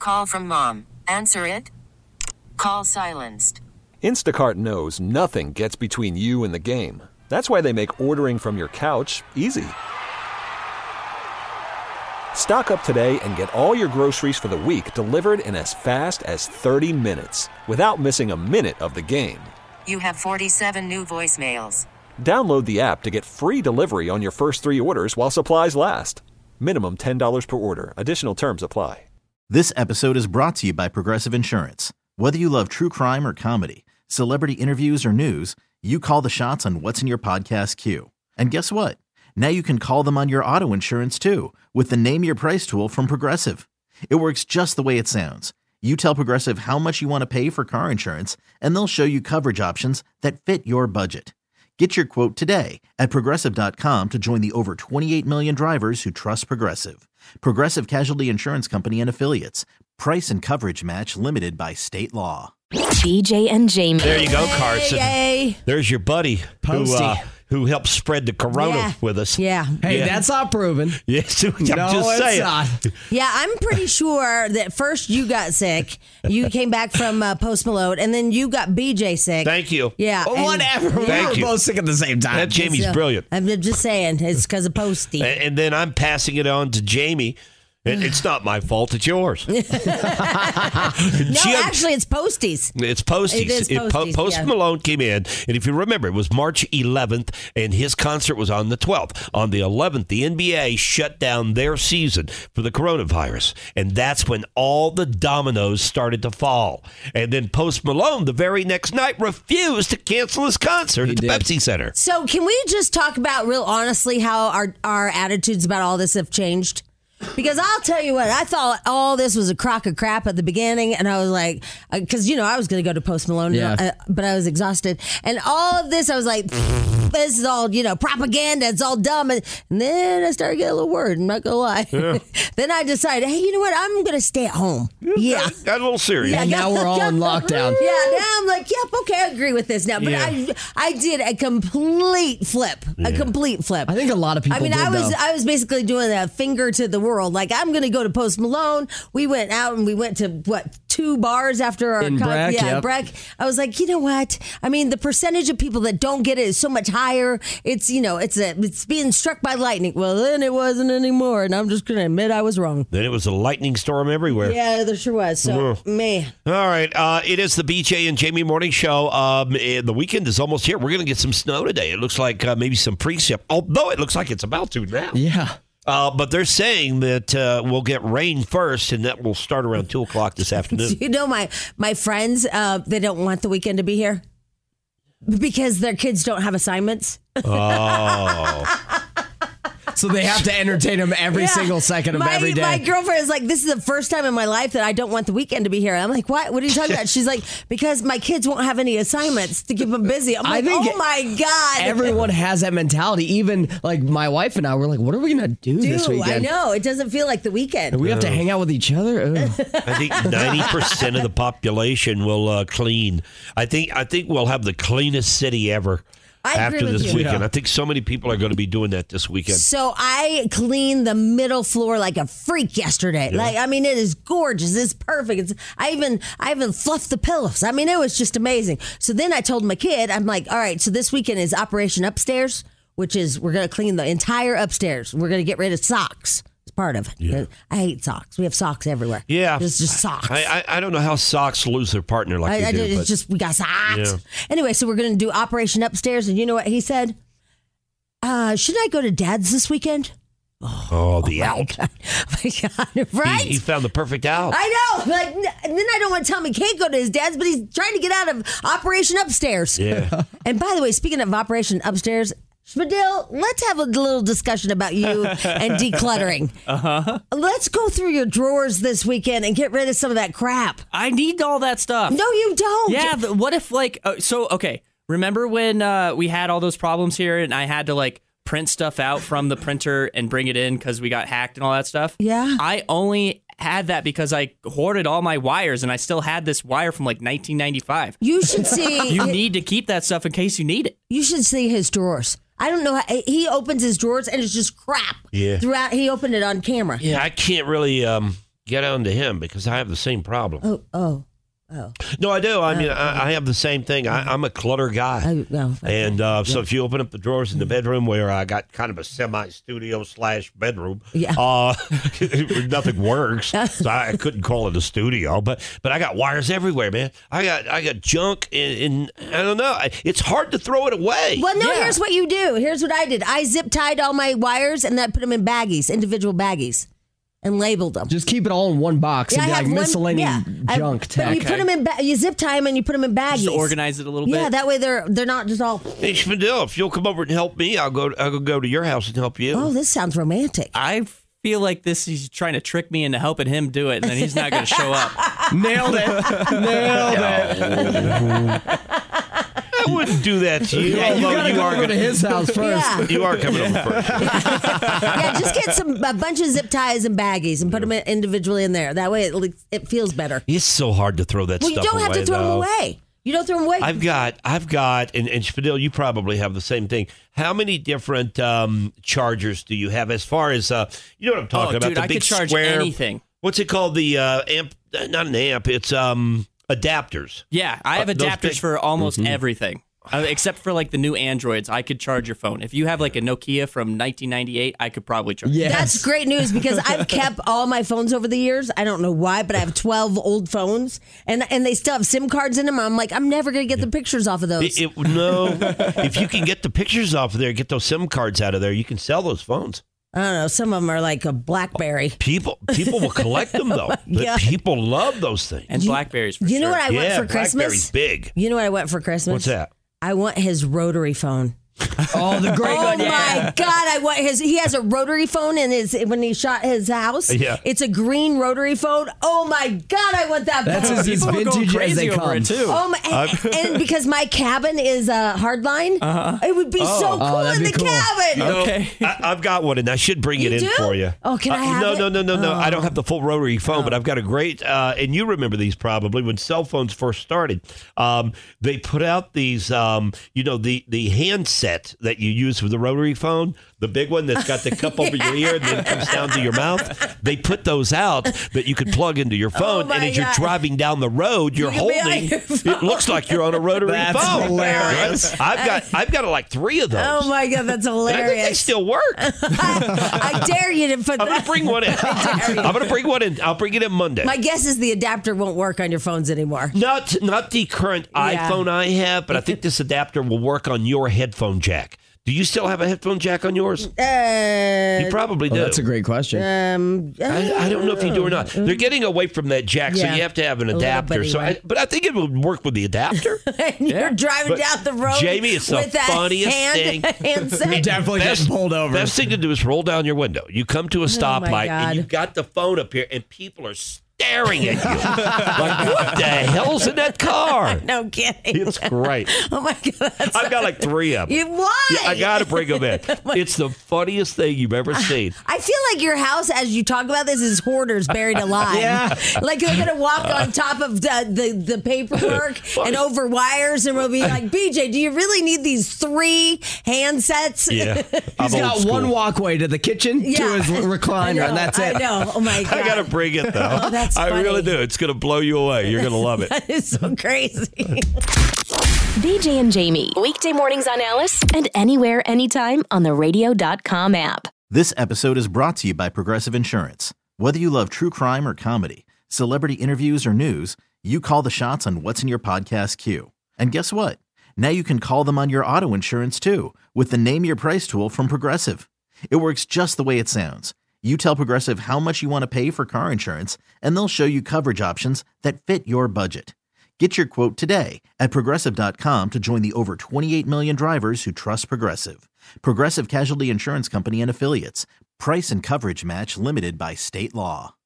call from mom. Answer it. Call silenced. Instacart knows nothing gets between you and the game. That's why they make ordering from your couch easy. Stock up today and get all your groceries for the week delivered in as fast as 30 minutes without missing a minute of the game. You have 47 new voicemails. Download the app to get free delivery on your first 3 orders while supplies last. Minimum $10 per order. Additional terms apply. This episode is brought to you by Progressive Insurance. Whether you love true crime or comedy, celebrity interviews or news, you call the shots on what's in your podcast queue. And guess what? Now you can call them on your auto insurance too with the Name Your Price tool from Progressive. It works just the way it sounds. You tell Progressive how much you want to pay for car insurance, and they'll show you coverage options that fit your budget. Get your quote today at Progressive.com to join the over 28 million drivers who trust Progressive. Progressive Casualty Insurance Company and Affiliates. Price and coverage match limited by state law. BJ and Jamie. There you go, Carson. Yay. There's your buddy who helped spread the corona with us. Yeah. Hey, that's not proven. Yes, I'm No, just it's saying. not. Yeah, I'm pretty sure that first you got sick, you came back from Post Malone, and then you got BJ sick. Thank you. Yeah. Well, whatever. We Thank were you. both sick at the same time. That Jamie's brilliant. I'm just saying, it's because of Posty. And then I'm passing it on to Jamie. It's not my fault. It's yours. No, actually, it's Posty's. It's Posty's. It is Posty's, Post yeah. Malone came in, and if you remember, it was March 11th, and his concert was on the 12th. On the 11th, the NBA shut down their season for the coronavirus, and that's when all the dominoes started to fall. And then Post Malone, the very next night, refused to cancel his concert at the Pepsi Center. So can we just talk about real honestly how our attitudes about all this have changed? Because I'll tell you what, I thought all this was a crock of crap at the beginning, and I was like, because, I was going to go to Post Malone, but I was exhausted. And all of this, I was like, this is all, propaganda, it's all dumb. And then I started getting a little worried, I'm not going to lie. Yeah. Then I decided, hey, you know what, I'm going to stay at home. Yeah. Got a little serious. And now we're all in lockdown. Yeah, now I'm like, yep, okay, I agree with this now. But I did a complete flip. A complete flip. I think a lot of people did, I was basically doing a finger to the world. Like, I'm going to go to Post Malone. We went out and we went to, 2 bars after our... In Breck, yep. Breck. I was like, you know what? I mean, the percentage of people that don't get it is so much higher. It's, it's being struck by lightning. Well, then it wasn't anymore. And I'm just going to admit I was wrong. Then it was a lightning storm everywhere. Yeah, there sure was. So, man. All right. It is the BJ and Jamie Morning Show. The weekend is almost here. We're going to get some snow today. It looks like maybe some precip, although it looks like it's about to now. Yeah. But they're saying that we'll get rain first, and that will start around 2 o'clock this afternoon. My friends, they don't want the weekend to be here because their kids don't have assignments. Oh. So they have to entertain them every single second of every day. My girlfriend is like, this is the first time in my life that I don't want the weekend to be here. I'm like, what? What are you talking about? She's like, because my kids won't have any assignments to keep them busy. I'm like, oh my God. Everyone has that mentality. Even like my wife and I were like, what are we going to do this weekend? I know. It doesn't feel like the weekend. And we have to hang out with each other. Ugh. I think 90% of the population will clean. I think we'll have the cleanest city ever. After this weekend. I think so many people are going to be doing that this weekend. So I cleaned the middle floor like a freak yesterday. Yeah. Like, I mean, it is gorgeous. It's perfect. I even fluffed the pillows. I mean, it was just amazing. So then I told my kid, I'm like, all right, so this weekend is Operation Upstairs, which is we're going to clean the entire upstairs. We're going to get rid of socks. It's part of it. Yeah. I hate socks. We have socks everywhere. Yeah. It's just socks. I don't know how socks lose their partner like they do. It's just, we got socks. Yeah. Anyway, so we're going to do Operation Upstairs. And you know what he said? Should I go to Dad's this weekend? Oh, the out. Oh my God, right? He found the perfect out. I know. Like, and then I don't want to tell him he can't go to his dad's, but he's trying to get out of Operation Upstairs. Yeah. And by the way, speaking of Operation Upstairs, Spadil, let's have a little discussion about you and decluttering. Uh-huh. Let's go through your drawers this weekend and get rid of some of that crap. I need all that stuff. No, you don't. Yeah, what if, okay, remember when we had all those problems here and I had to, print stuff out from the printer and bring it in because we got hacked and all that stuff? Yeah. I only had that because I hoarded all my wires and I still had this wire from 1995. You should see. You need to keep that stuff in case you need it. You should see his drawers. I don't know how he opens his drawers and it's just crap. Yeah. Throughout, he opened it on camera. Yeah, I can't really get on to him because I have the same problem. Oh. No, I do. I mean, I have the same thing. I'm a clutter guy. So if you open up the drawers in the bedroom where I got kind of a semi-studio / bedroom, nothing works. So I couldn't call it a studio. But I got wires everywhere, man. I got junk, and I don't know. It's hard to throw it away. Well, no, here's what you do. Here's what I did. I zip-tied all my wires, and then I put them in baggies, individual baggies. And labeled them. Just keep it all in one box and be like miscellaneous junk. But you put them in, you zip tie them and you put them in baggies. Just organize it a little bit. Yeah, that way they're not just all. Hey, Spadil, if you'll come over and help me, I'll go to your house and help you. Oh, this sounds romantic. I feel like he's trying to trick me into helping him do it, and then he's not going to show up. Nailed it. I wouldn't do that to you. Yeah, you gotta go over to his house first. Yeah. You are coming over first. Yeah, just get a bunch of zip ties and baggies and put them individually in there. That way it feels better. It's so hard to throw that stuff away. Well, you don't have to throw them away. You don't throw them away. I've got, and Spadil, you probably have the same thing. How many different chargers do you have as far as, you know what I'm talking about? Dude, the I big could charge square, anything. What's it called? The amp, not an amp, it's adapters. Yeah, I have adapters for almost everything. Except for like the new Androids, I could charge your phone. If you have like a Nokia from 1998, I could probably charge. Yes. That's great news because I've kept all my phones over the years. I don't know why, but I have 12 old phones and they still have SIM cards in them. I'm like, I'm never going to get the pictures off of those. No, if you can get the pictures off of there, get those SIM cards out of there, you can sell those phones. I don't know. Some of them are like a BlackBerry. People will collect them though. Yeah. People love those things. And Blackberries for You know sure. what I want for Christmas? BlackBerry's big. You know what I want for Christmas? What's that? I want his rotary phone. Oh, the great one. Oh my God! I want his. He has a rotary phone in his when he shot his house. Yeah, it's a green rotary phone. Oh my God! I want that. That's phone. as vintage as they come. It too. Oh my! And because my cabin is a hardline, it would be so cool in the cabin. Okay, I've got one, and I should bring it in do? for you. Oh, can I have it? No. I don't have the full rotary phone, but I've got a great. And you remember these probably when cell phones first started. They put out these, the handset that you use with the rotary phone, the big one that's got the cup over your ear and then comes down to your mouth. They put those out that you could plug into your phone, and as you're driving down the road, you're holding. It looks like you're on a rotary phone. That's hilarious. I've got like 3 of those. Oh my God, that's hilarious! And I think they still work. I dare you to put. I'm going to bring one in. I'm going to bring one in. I'll bring it in Monday. My guess is the adapter won't work on your phones anymore. Not the current iPhone I have, but I think this adapter will work on your headphone jack. Do you still have a headphone jack on yours? You probably do. That's a great question. I don't know if you do or not. They're getting away from that jack, so you have to have an adapter. But I think it would work with the adapter. You're driving down the road, Jamie, it's the funniest thing. Handset. Definitely getting pulled over. Best thing to do is roll down your window. You come to a stoplight, and you've got the phone up here, and people are staring at you. Like, what the hell's in that car? No kidding. It's great. Oh my God. I've got like 3 of them. Why? Yeah, I got to bring them in. It's the funniest thing you've ever seen. I feel like your house, as you talk about this, is hoarders buried alive. Yeah. Like they're going to walk on top of the paperwork and over wires, and we'll be like, BJ, do you really need these 3 handsets? Yeah. He's got one walkway to the kitchen, to his recliner, and that's it. I know. Oh my God. I got to bring it, though. Oh, that's funny. I really do. It's going to blow you away. You're going to love it. That is so crazy. BJ and Jamie, weekday mornings on Alice and anywhere, anytime on the radio.com app. This episode is brought to you by Progressive Insurance. Whether you love true crime or comedy, celebrity interviews or news, you call the shots on what's in your podcast queue. And guess what? Now you can call them on your auto insurance too with the Name Your Price tool from Progressive. It works just the way it sounds. You tell Progressive how much you want to pay for car insurance, and they'll show you coverage options that fit your budget. Get your quote today at Progressive.com to join the over 28 million drivers who trust Progressive. Progressive Casualty Insurance Company and Affiliates. Price and coverage match limited by state law.